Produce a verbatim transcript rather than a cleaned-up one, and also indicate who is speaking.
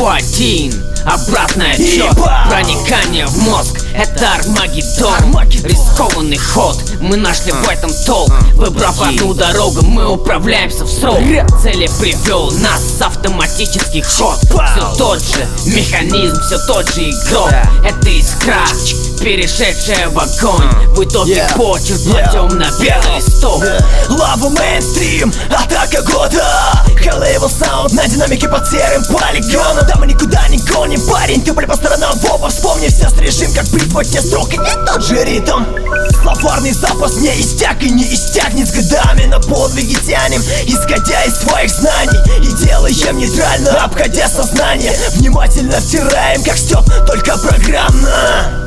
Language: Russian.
Speaker 1: Инфо-один, обратный отчет, проникание в мозг, это Армагеддон. Рискованный ход, мы нашли в этом толк. Выбрав одну дорогу, мы управляемся в срок. Цели привел нас автоматический ход. Все тот же механизм, все тот же игрок. Это искра, перешедшая в огонь. В итоге почерк кладем на белый листок.
Speaker 2: Лава мейнстрим, атака года. Хайлевел саунд на динамике под серым полигоном. Да мы никуда не гоним, парень, ты, бля, по сторонам воба. Вспомни все режим, как бритва те строк и не тот же ритм. Словарный запас не истяк и не истякнет с годами. На подвиги тянем, исходя из своих знаний. И делаем нейтрально, обходя сознание. Внимательно втираем, как Степ, только программно.